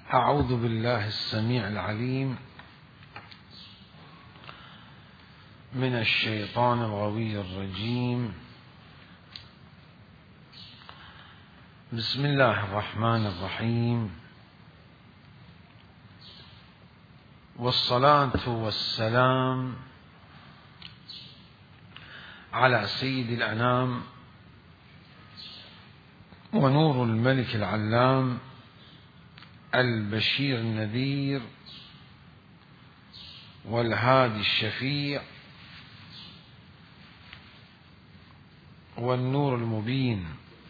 أعوذ بالله السميع العليم من الشيطان الغوي الرجيم. بسم الله الرحمن الرحيم، والصلاة والسلام على سيد الأنام ونور الملك العلام البشير النذير والهادي الشفيع والنور المبين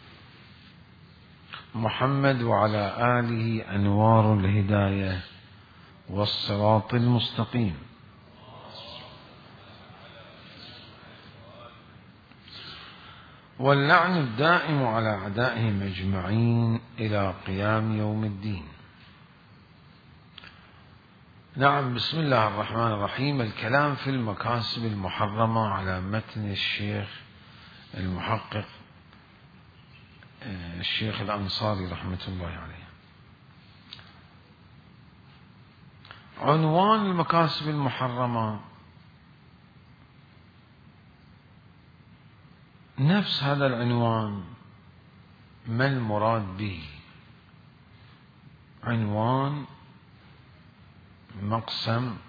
محمد وعلى آله أنوار الهداية والصراط المستقيم. واللعن الدائم على أعدائهم أجمعين إلى قيام يوم الدين. نعم، بسم الله الرحمن الرحيم. الكلام في المكاسب المحرمة على متن الشيخ المحقق الشيخ الأنصاري رحمة الله عليه. عنوان المكاسب المحرمة نفس هذا العنوان، ما المراد به؟ عنوان مقسم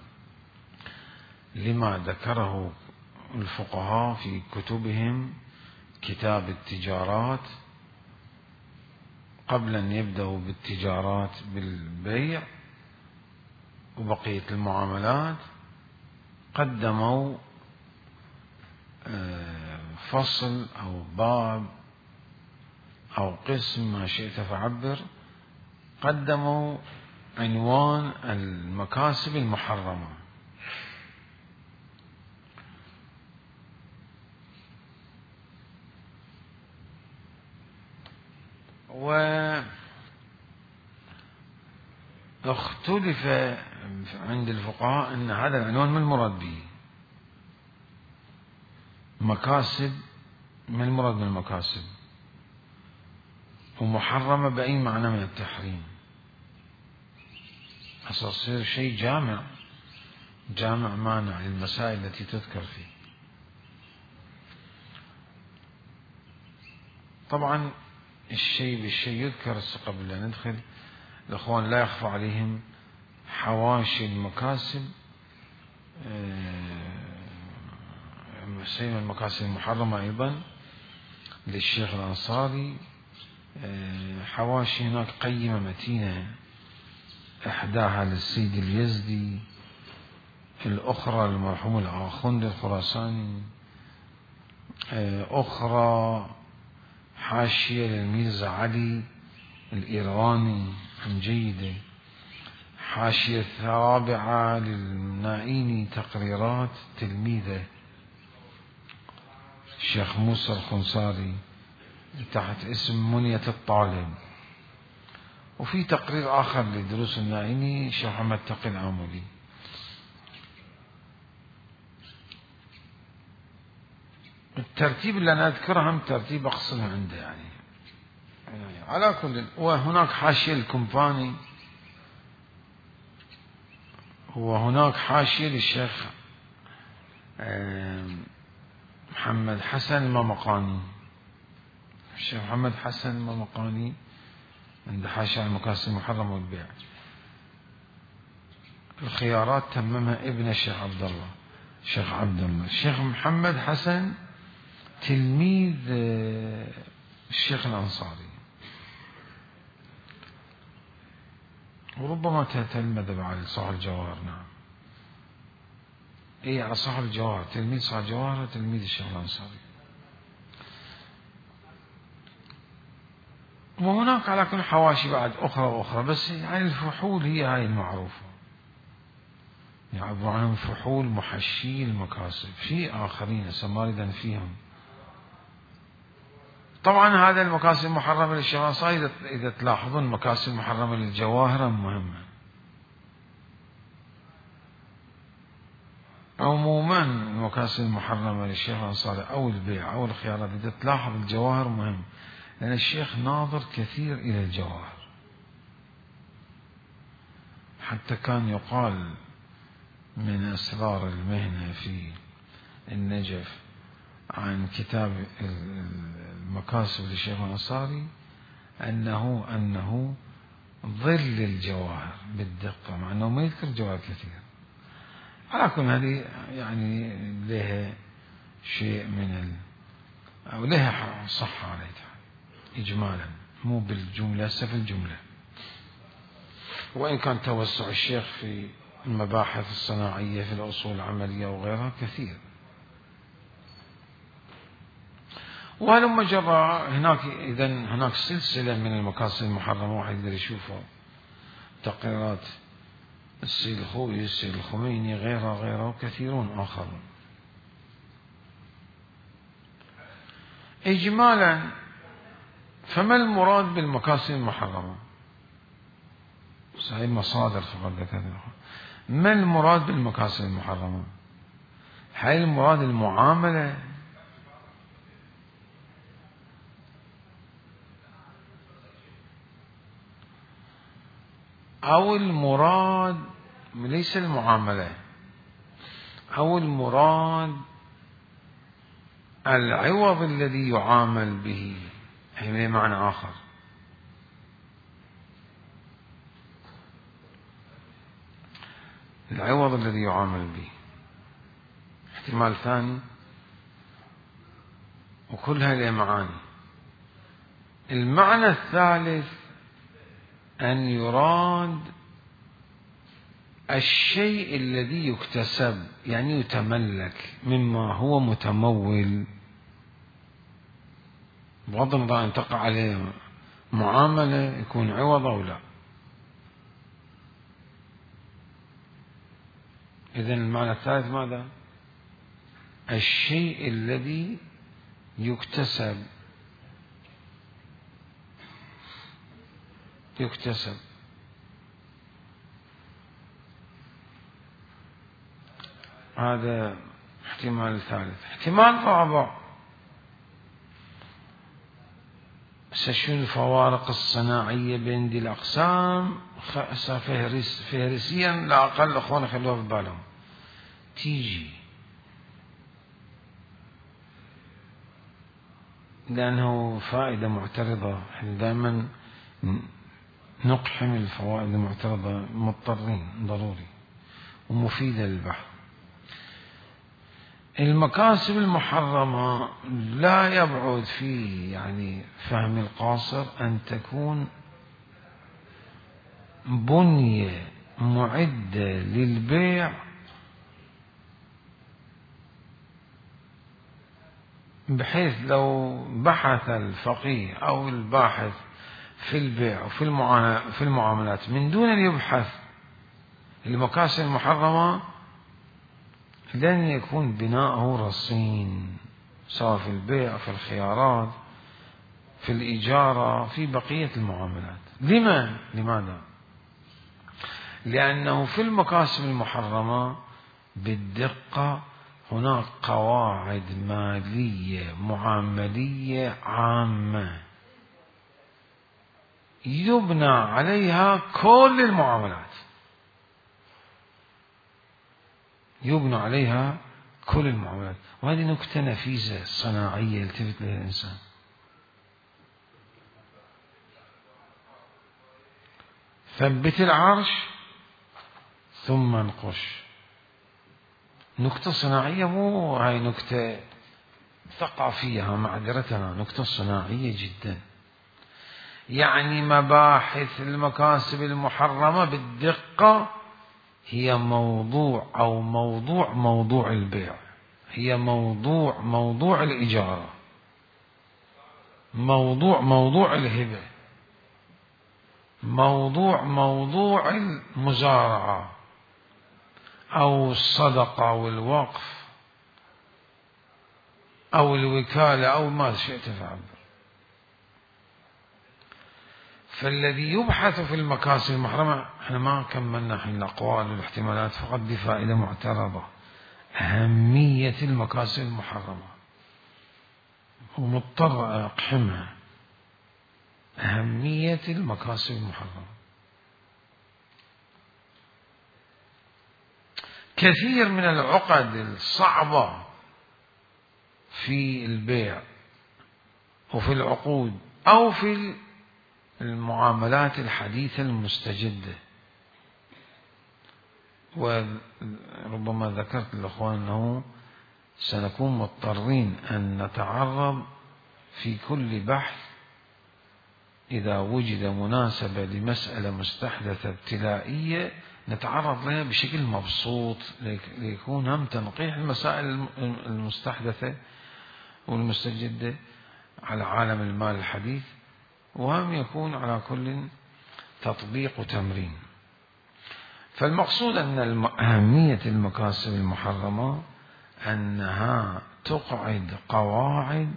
لما ذكره الفقهاء في كتبهم، كتاب التجارات، قبل أن يبدأوا بالتجارات بالبيع وبقية المعاملات، قدموا فصل أو باب أو قسم، ما شئت فعبر، قدموا عنوان المكاسب المحرمة. واختلف عند الفقهاء أن هذا العنوان ما المراد به؟ مكاسب، ما المراد من المكاسب؟ ومحرمة بأي معنى من التحريم؟ يصير شيء جامع مانع للمسائل التي تذكر فيه. طبعا الشيء بالشيء يذكر. قبل أن ندخل، الأخوان لا يخفى عليهم حواشي المكاسب، سيما المكاسب المحرمة أيضا للشيخ الأنصاري، حواشي هناك قيمة متينة، إحداها للسيد اليزدي، الأخرى للمرحوم الآخوند الخراساني، أخرى حاشية للميرزا علي الإيراني جيدة، حاشية رابعة للنائيني تقريرات تلميذه الشيخ موسى الخنصاري تحت اسم منية الطالب، وفي تقرير آخر لدروس النائيني الشيخ محمد تقي العاملي. الترتيب اللي أنا أذكره هم ترتيب أقصده عنده يعني على كل. وهناك حاشية الكمباني، وهناك حاشية للشيخ محمد حسن الممقاني. الشيخ محمد حسن الممقاني عنده حاشية على المكاسب المحرمة والبيع. الخيارات تممها ابن الشيخ عبد الله، الشيخ عبد الله. الشيخ محمد حسن تلميذ الشيخ الأنصاري، وربما تلمذ بعد صاحب الجواهر. نعم، اي على صاحب الجواهر، تلميذ صاحب الجواهر، تلميذ الشيخ الأنصاري. وهناك على كل حواشي بعد أخرى، بس يعني الفحول هي هاي المعروفة، يعبر عنهم فحول محشي المكاسب. في آخرين سماردا فيهم. طبعا هذا المكاسب المحرمة للشيخ الأنصاري، إذا تلاحظون المكاسب المحرمة للجواهر مهمة. عموما المكاسب المحرمة للشيخ الأنصاري أو البيع أو الخيارات، إذا تلاحظ الجواهر مهم، لأن يعني الشيخ ناظر كثير إلى الجواهر. حتى كان يقال من أسرار المهنة في النجف عن كتاب المكاسب للشيخ الأنصاري أنه ظل الجواهر بالدقة، مع أنه ما يذكر جواهر كثير. على كل هذه يعني لها شيء من أو لها صحة عليها إجمالا، مو بالجملة في الجملة. وإن كان توسع الشيخ في المباحث الصناعية في الأصول العملية وغيرها كثير. وهلما جرى هناك، إذن هناك سلسلة من المكاسب المحرمة، واحد يقدر يشوفها، تقريرات السيد الخوئي، السيد الخميني، غيره وكثيرون آخرون. إجمالا فما المراد بالمكاسب المحرمة؟ هذه مصادر فقط ذكرتها. ما المراد بالمكاسب المحرمة؟ هل المراد المعاملة أو المراد ليس المعاملة، أو المراد العوض الذي يعامل به؟ هي معنى آخر. العوض الذي يعامل به احتمال ثاني، وكلها لها معاني. المعنى الثالث أن يراد الشيء الذي يكتسب، يعني يتملك مما هو متمول، بغض النظر أن تقع عليه معاملة يكون عوض أو لا. إذن المعنى الثالث ماذا؟ الشيء الذي يكتسب هذا احتمال ثالث. احتمال رابع، شنو الفوارق الصناعية بين دي الأقسام؟ فهرسيا لا أقل، أخوانا خلوها في بالهم تيجي، لأنه فائدة معترضة. دائما نقحم الفوائد المعترضة، مضطرين ضروري ومفيدة للبحث. المكاسب المحرمة لا يبعد فيه يعني فهم القاصر أن تكون بنية معدة للبيع بحيث لو بحث الفقيه أو الباحث في البيع وفي المعاملات من دون أن يبحث المكاسب المحرمة لن يكون بناءه رصين، سواء في البيع، في الخيارات، في الإجارة، في بقية المعاملات. لماذا؟ لأنه في المكاسب المحرمة بالدقة هناك قواعد مالية معاملية عامة يبنى عليها كل المعاملات، وهذه نكتة نفيسة صناعية يلتفت لها الإنسان. ثبت العرش ثم انقش. نكتة صناعية، مو هاي نكتة ثقافية، معذرتنا، نكتة صناعية جدا. يعني مباحث المكاسب المحرمة بالدقة هي موضوع البيع، هي موضوع الإجارة، موضوع الهبة، موضوع المزارعة أو الصدقة أو الوقف أو الوكالة أو ما شئت فعل. فالذي يبحث في المكاسب المحرمة، احنا ما كملنا الحين الأقوال والاحتمالات فقط بفائدة معترضة، أهمية المكاسب المحرمة، ومضطر أقحمها، أهمية المكاسب المحرمة. كثير من العقد الصعبة في البيع وفي العقود أو في المعاملات الحديثة المستجدة. وربما ذكرت للأخوان أنه سنكون مضطرين أن نتعرض في كل بحث إذا وجد مناسبة لمسألة مستحدثة ابتلائية نتعرض لها بشكل مبسوط، ليكون هم تنقيح المسائل المستحدثة والمستجدة على عالم المال الحديث، وهم يكون على كل تطبيق وتمرين. فالمقصود أن أهمية المكاسب المحرمة أنها تقعد قواعد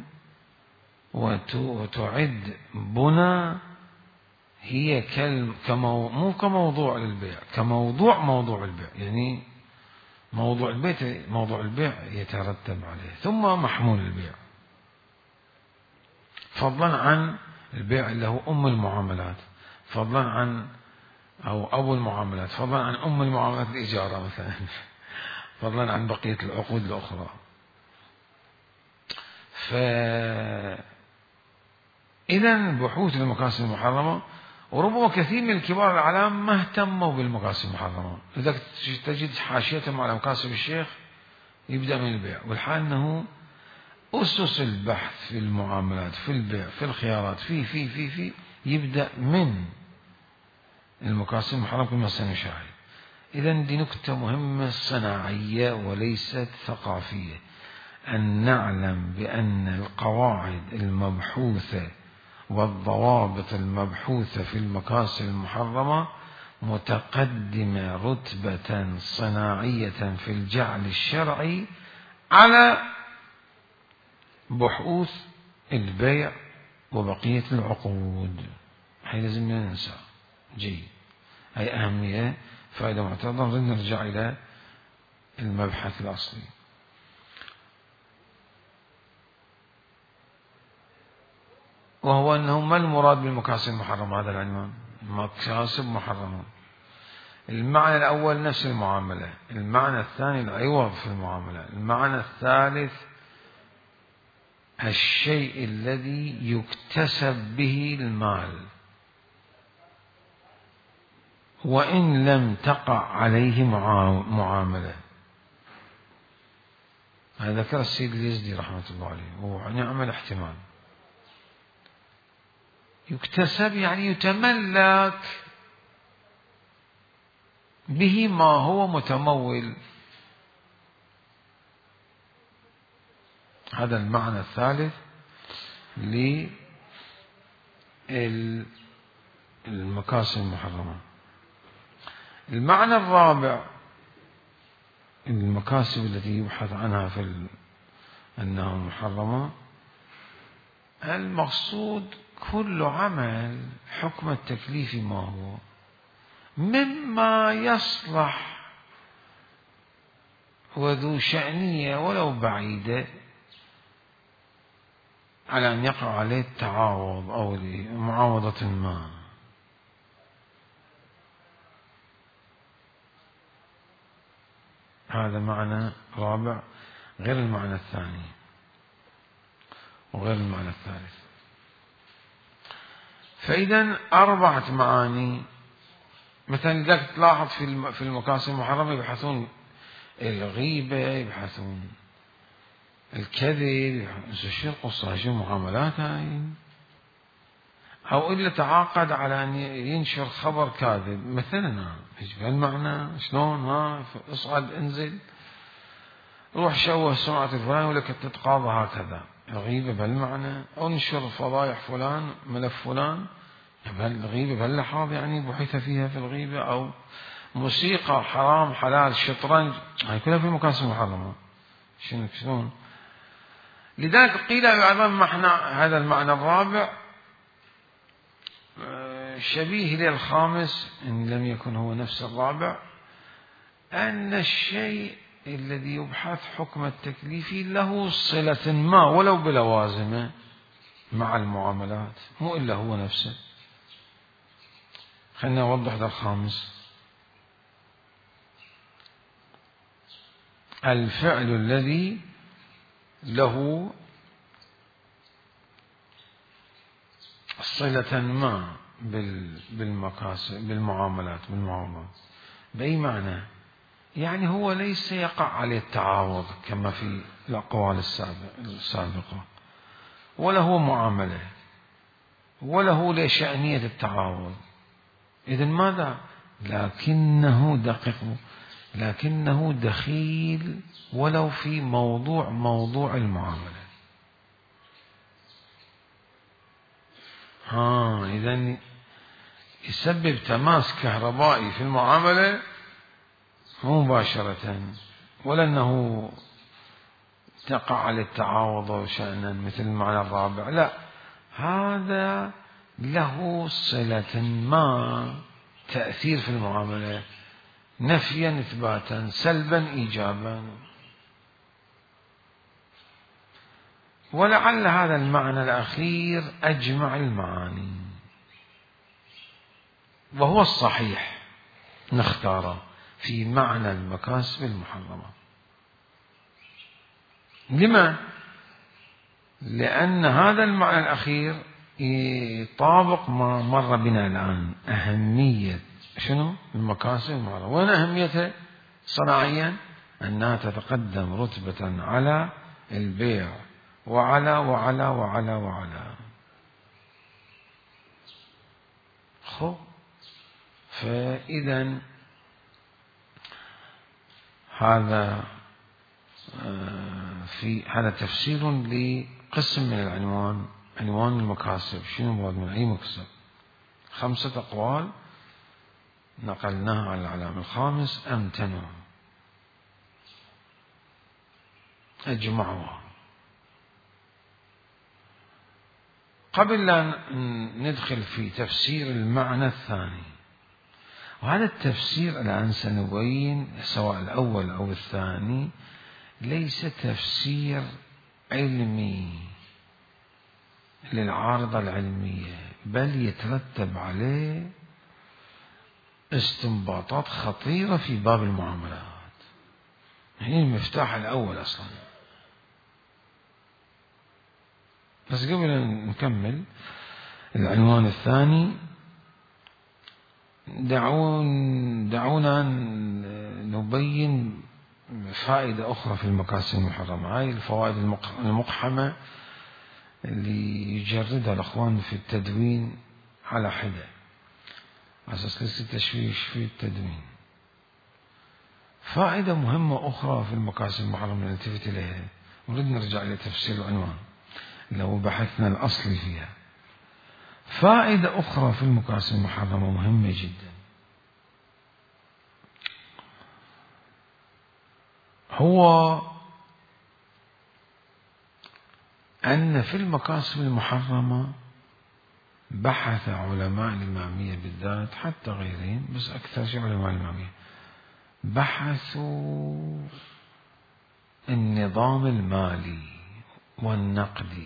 وتعد بنى، هي مو كموضوع للبيع، موضوع البيع، يعني موضوع البيع يترتب عليه، ثم محمول البيع، فضلا عن البيع اللي هو أم المعاملات، فضلا عن أو أبو المعاملات، فضلا عن أم المعاملات الإجارة مثلا، فضلا عن بقية العقود الأخرى. إذن بحوث المكاسب المحرمة، وربما كثير من الكبار الأعلام ما اهتموا بالمكاسب المحرمة، لذلك تجد حاشيتهم على مكاسب الشيخ يبدأ من البيع، والحال أنه أسس البحث في المعاملات، في البيع، في الخيارات، في يبدأ من المكاسب المحرمة كما سنشاهد. إذن دي نكتة مهمة صناعية وليست ثقافية، أن نعلم بأن القواعد المبحوثة والضوابط المبحوثة في المكاسب المحرمة متقدمة رتبة صناعية في الجعل الشرعي على بحوث البيع وبقية العقود. هي لازم ننسى. جيد، هي أهمية فائدة معتبرة. نرجع إلى المبحث الأصلي، وهو أنه ما المراد بالمكاسب المحرمة؟ هذا العنوان، مكاسب محرمة. المعنى الأول نفس المعاملة، المعنى الثاني العوض في المعاملة، المعنى الثالث الشيء الذي يكتسب به المال وإن لم تقع عليه معاملة. هذا ذكر السيد اليزدي رحمة الله عليه، ونعم الاحتمال. يكتسب يعني يتملك به ما هو متمول. هذا المعنى الثالث للمكاسب المحرمة. المعنى الرابع المكاسب التي يبحث عنها في أنها محرمة، المقصود كل عمل حكم التكليف ما هو مما يصلح وذو شأنية ولو بعيدة على أن يقع عليه التعاوض أو معاوضة ما. هذا معنى رابع غير المعنى الثاني وغير المعنى الثالث. فإذا 4 معاني. مثلا ذاك تلاحظ في المكاسب المحرمة يبحثون الغيبة، يبحثون الكذب، شو القصة، شو المعاملات هاي، أو إلا تعاقد على أن ينشر خبر كاذب مثلا. ايش بهالمعنى؟ شلون؟ اصعد انزل، روح شوه سمعة الفلان ولك تتقاضى هكذا. الغيبة بهالمعنى، انشر فضايح فلان، ملف فلان، الغيبة بهاللحاظ يعني بحث فيها في الغيبة. أو موسيقى حرام حلال، شطرنج، هاي كلها في مكاسب محرمة. شلون؟ لذلك قيل أيضا معنى هذا المعنى الرابع شبيه للخامس إن لم يكن هو نفس الرابع، أن الشيء الذي يبحث حكم التكليف له صلة ما ولو بلوازمه مع المعاملات، مو إلا هو نفسه. خلنا نوضح هذا الخامس. الفعل الذي له صلة ما بالمكاسب بالمعاملات بأي معنى؟ يعني هو ليس يقع عليه التعاوض كما في الأقوال السابقة، ولا هو معاملة، ولا هو لشأنية التعاوض. إذن ماذا؟ لكنه دخيل ولو في موضوع المعاملة. إذن يسبب تماس كهربائي في المعاملة مو مباشرة، ولا أنه تقع على التعاوض شأنا مثل المعنى الرابع، لا، هذا له صلة ما، تأثير في المعاملة، نفيا إثباتا، سلبا إيجابا. ولعل هذا المعنى الأخير أجمع المعاني، وهو الصحيح نختاره في معنى المكاسب المحرمة. لما؟ لأن هذا المعنى الأخير يطابق ما مر بنا الآن، أهمية شنو؟ المكاسب المحرمة. وين أهميتها صناعيا؟ أنها تتقدم رتبة على البيع وعلى وعلى وعلى وعلى. خب، فإذا هذا تفسير لقسم من العنوان، عنوان المكاسب. شنو مراد من أي مكسب؟ 5 أقوال نقلناها على العلامة. الخامس أمتنوا، أجمعوا. قبل أن ندخل في تفسير المعنى الثاني، وهذا التفسير الآن سنبين سواء الأول أو الثاني ليس تفسير علمي للعارضة العلمية، بل يترتب عليه استنباطات خطيرة في باب المعاملات. هي المفتاح الأول أصلا. بس قبل أن نكمل العنوان الثاني، دعونا نبين فائدة أخرى في المكاسب المحرمة. هاي الفوائد المقحمة اللي يجردها الأخوان في التدوين على حدة، على أساس ليس التشويش في التدوين. فائدة مهمة أخرى في المكاسب المحرمة نلتفت إليها، نريد نرجع لتفسير العنوان لو بحثنا الأصلي فيها. فائدة أخرى في المكاسب المحرمة مهمة جدا، هو أن في المكاسب المحرمة بحث علماء الإمامية بالذات، حتى غيرهم، بس أكثر شيء علماء الإمامية، بحثوا النظام المالي والنقدي.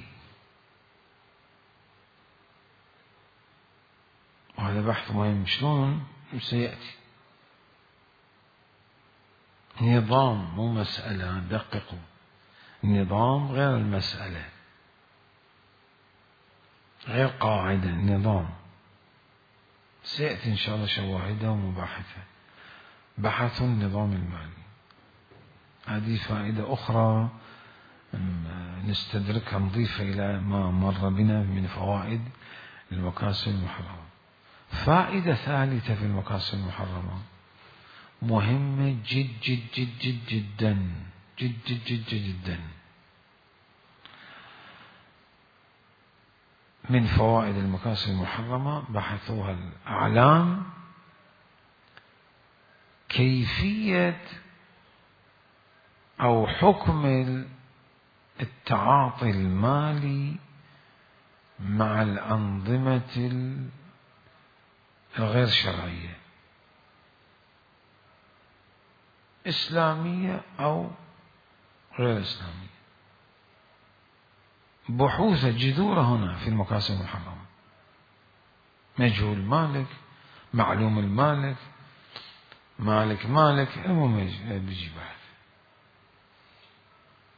وهذا بحث مهم. شلون؟ سيأتي. نظام مو مسألة، دققوا، النظام غير المسألة، غير قاعدة، النظام. سيأتي إن شاء الله شواهده ومباحثه. بحث النظام المالي، هذه فائدة أخرى نستدركها، نضيفها إلى ما مر بنا من فوائد المكاسب المحرمة. فائدة ثالثة في المكاسب المحرمة مهمة جد جد جد جد جدا جد جد جد جدا، من فوائد المكاسب المحرمة بحثوها الأعلام، كيفية أو حكم التعاطي المالي مع الأنظمة الغير شرعية، إسلامية أو غير إسلامية. بحوث جذور هنا في المكاسب المحرمة، مجهول مالك، معلوم المالك، مالك المهم بيجي بحث.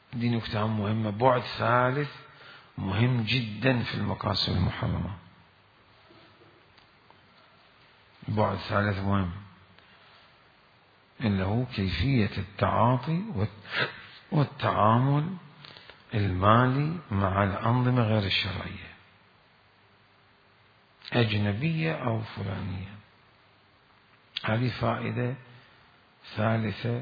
دي نكتة مهمة. بعد ثالث مهم جدا في المقاصد المحرمة. بعد ثالث مهم اللي هو كيفية التعاطي والتعامل المالي مع الأنظمة غير الشرعية، أجنبية أو فلانية. هذه فائدة ثالثة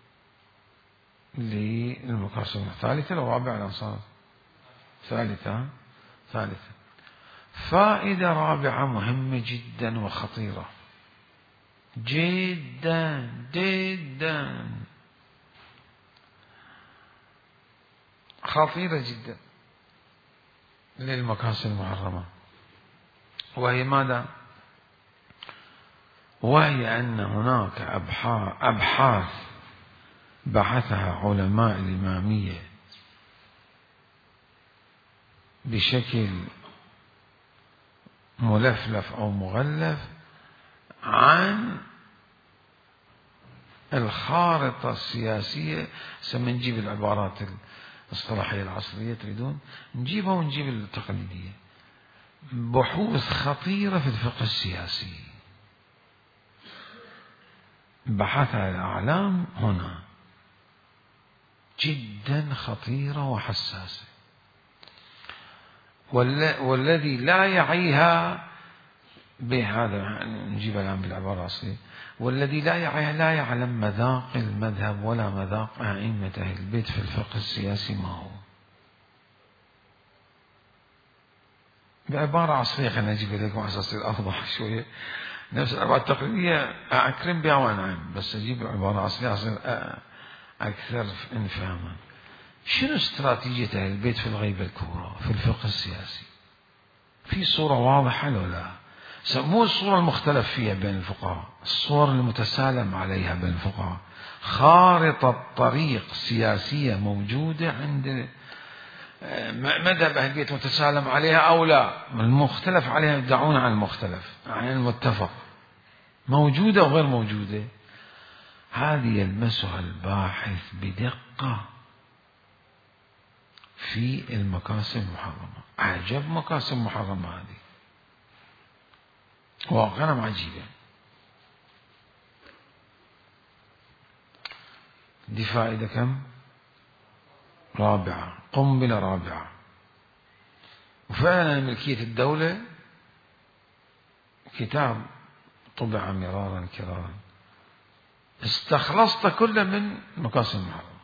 للمقاصد. ثالثة أو رابعة الأنصار؟ ثالثة. فائدة رابعة مهمة جدا وخطيرة جدا جدا، خطيرة جدا للمقاصد المحرمة، وهي ماذا؟ وهي أن هناك أبحاث بحثها علماء الإمامية بشكل ملفلف أو مغلف عن الخارطة السياسية. سنجيب العبارات الاصطلاحية العصرية تريدون نجيبها ونجيب التقليدية. بحوث خطيرة في الفقه السياسي بحثها الأعلام هنا، جدا خطيرة وحساسة. والذي لا يعيها بهذا، نجيب الآن بالعبارة الأصلية، والذي لا يعيها لا يعلم مذاق المذهب ولا مذاق أئمة أهل البيت في الفقه السياسي ما هو. بعبارة عصرية خلينا نجيب لكم على أساس الأوضح شوية. نفس العبارة التقليدية أكرم بها وأنعم، بس أجيب عبارة عصرية أصير أكثر انفهاما. شنو استراتيجية أهل البيت في الغيبة الكبرى في الفقه السياسي؟ في صورة واضحة لو لا؟ مو الصورة المختلف فيها بين الفقهاء، الصور المتسالم عليها بين الفقهاء. خارطة طريق سياسية موجودة عند مذهب أهل البيت متسالم عليها أو لا؟ المختلف عليها يدعون عن المختلف، عن المتفق، موجودة وغير موجودة. هذه يلمسها الباحث بدقة في المقاصد المحرمة. عجب مقاصد محرمة هذه، واقعا عجيبة. دي فائدة كم؟ رابعة، قنبلة رابعة. وفعلا ملكية الدولة كتاب طبع مرارا كرارا، استخلصت كل من مقاصد المحرمة،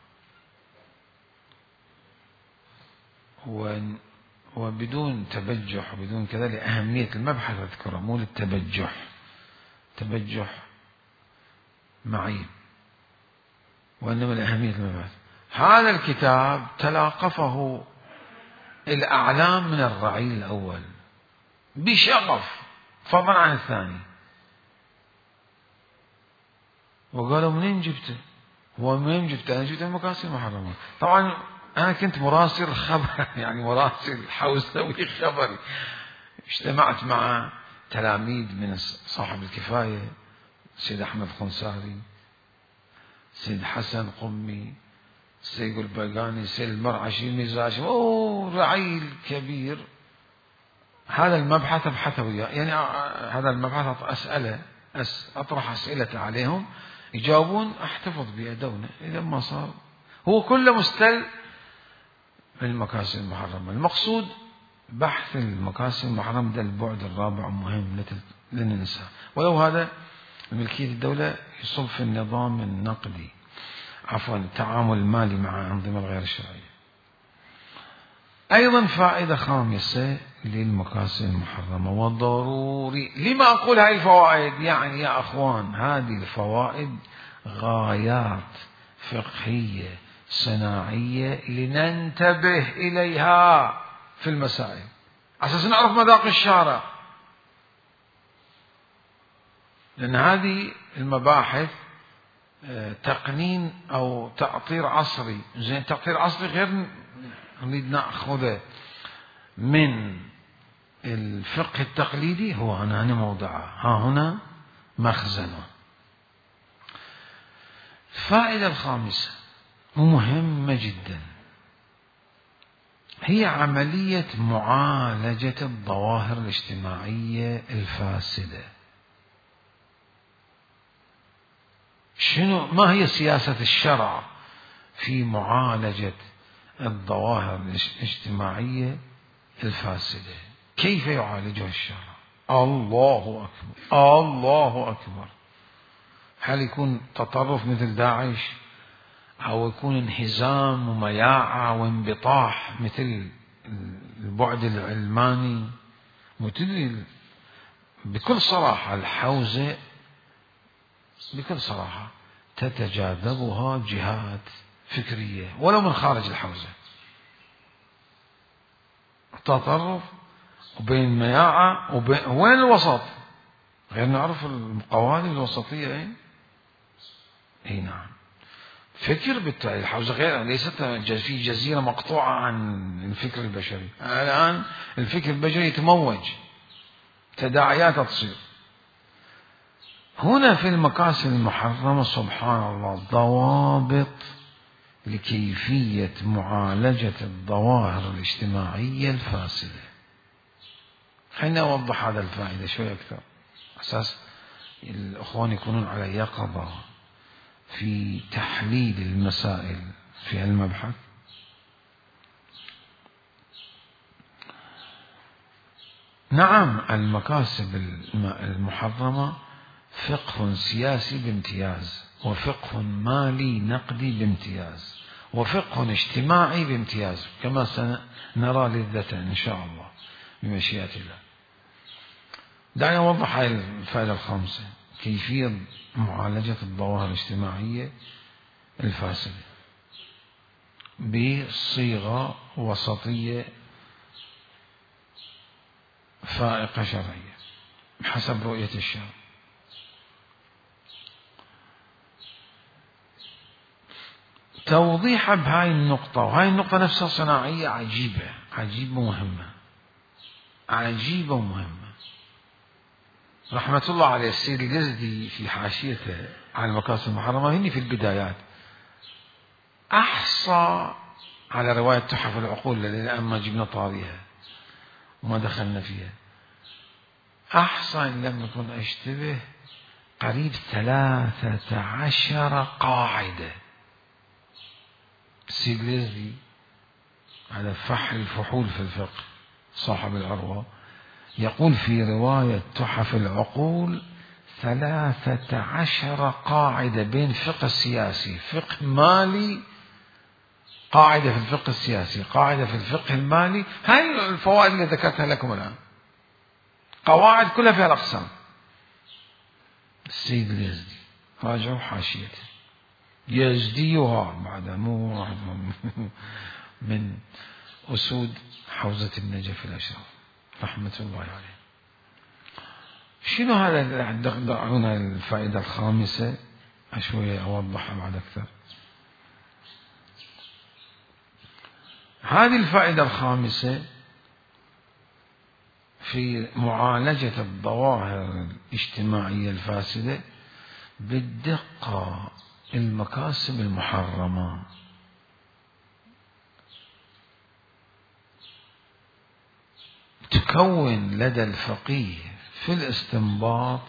وبدون تبجح وبدون كذا، لأهمية المبحث أذكره، مو للتبجح، تبجح معيب، وإنما لأهمية المبحث. هذا الكتاب تلاقفه الأعلام من الرعيل الأول بشغف فضلا عن الثاني، وقالوا منين جبته؟ هو منين جبته؟ أنا جبته من مقاصد المحرمة. طبعا أنا كنت مراسل خبر، يعني مراسل حوسوي خبري. اجتمعت مع تلاميذ من صاحب الكفاية، سيد أحمد خنساري، سيد حسن قمي، سيد البرقاني، سيد المرعشي، ميزاشي، رعيل كبير. هذا المبحث أبحثه وياه، يعني هذا المبحث أسأله، أطرح أسئلة عليهم، يجاوبون، أحتفظ بأدونه. إذا ما صار هو كله مستل من المقاصد المحرمة. المقصود بحث المقاصد المحرمة ده البعد الرابع مهم لا ننسى. ولو هذا ملكية الدولة يصب في النظام النقدي، عفوا التعامل المالي مع أنظمة الغير الشرعية. أيضا فائدة خامسة للمقاصد المحرمة وضروري. لما أقول هاي الفوائد؟ يعني يا أخوان هذه الفوائد غايات فقهية صناعية لننتبه إليها في المسائل، أساس نعرف مذاق الشارع. لأن هذه المباحث تقنين أو تأطير عصري. زين، تأطير عصري غير نريد نأخذه من الفقه التقليدي، هو هنا موضعه، ها هنا مخزنه. الفائدة الخامسة مهمة جدا هي عملية معالجة الظواهر الاجتماعية الفاسدة. ما هي سياسة الشرع في معالجة الظواهر الاجتماعية الفاسدة؟ كيف يعالجها الشرع؟ الله أكبر، الله أكبر. هل يكون تطرف مثل داعش، أو يكون انهزام ومياعة وانبطاح مثل البعد العلماني؟ وتدري بكل صراحة الحوزة بكل صراحة تتجاذبها جهات فكرية ولو من خارج الحوزة، تطرف وبين مياعة وين الوسط؟ غير نعرف القوالب الوسطية. اي نعم، فكر بالتالي الحوزة غير، ليست في جزيرة مقطوعة عن الفكر البشري. الآن الفكر البشري يتموج، تداعيات تصير. هنا في المكاسب المحرمة سبحان الله ضوابط لكيفية معالجة الظواهر الاجتماعية الفاسدة. خلينا أوضح هذا الفائدة شوي أكثر، أساس الأخوان يكونون على يقظة في تحليل المسائل في المبحث. نعم، المكاسب المحرمة فقه سياسي بامتياز، وفقه مالي نقدي بامتياز، وفقه اجتماعي بامتياز، كما سنرى لذة إن شاء الله بمشيئة الله. دعنا نوضح هذه الفائدة الخامسة، كيفية معالجة الظواهر الاجتماعية الفاسدة بصيغة وسطية فائقة شرعية بحسب رؤية الشرع. توضيح بهاي النقطة، وهاي النقطة نفسها صناعية عجيبة، عجيبة ومهمة، عجيبة ومهمة. رحمة الله عليه السيد الجزدي في حاشيته على المكاسب المحرمة هني في البدايات أحصى على رواية تحف العقول التي ما جبنا طاريها وما دخلنا فيها، أحصى إن لم يكن أشتبه قريب 13 قاعدة. السيد الجزدي على فحل الفحول في الفقه صاحب العروة يقول في رواية تحف العقول 13 قاعدة بين فقه السياسي، فقه مالي، قاعدة في الفقه السياسي، قاعدة في الفقه المالي. هاي الفوائد اللي ذكرتها لكم الآن، قواعد كلها فيها الأقسام. السيد اليزدي راجعوا حاشيته، يزديها بعد مو واحد من أسود حوزة النجف الأشرف رحمة الله عليه. شنو هذا؟ دعونا الفائدة الخامسة شوية أوضحها بعد أكثر. هذه الفائدة الخامسة في معالجة الظواهر الاجتماعية الفاسدة بالدقة المكاسب المحرمة. تكون لدى الفقيه في الاستنباط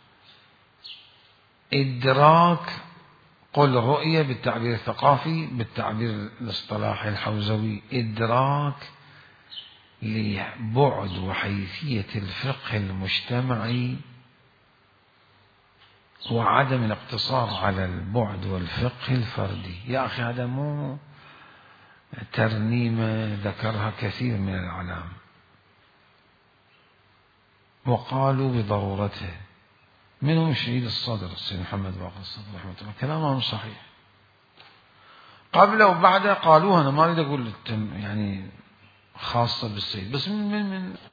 إدراك، قل رؤية بالتعبير الثقافي، بالتعبير الاصطلاحي الحوزوي، إدراك لبعد وحيثية الفقه المجتمعي وعدم الاقتصار على البعد والفقه الفردي. يا أخي هذا مو ترنيمة ذكرها كثير من العلام وقالوا بضرورته، منهم شهيد الصدر السيد محمد باقر الصدر رحمه الله، كلامهم صحيح. قبل وبعد قالوها، أنا ما أريد أقول يعني خاصة بالسيد، بس من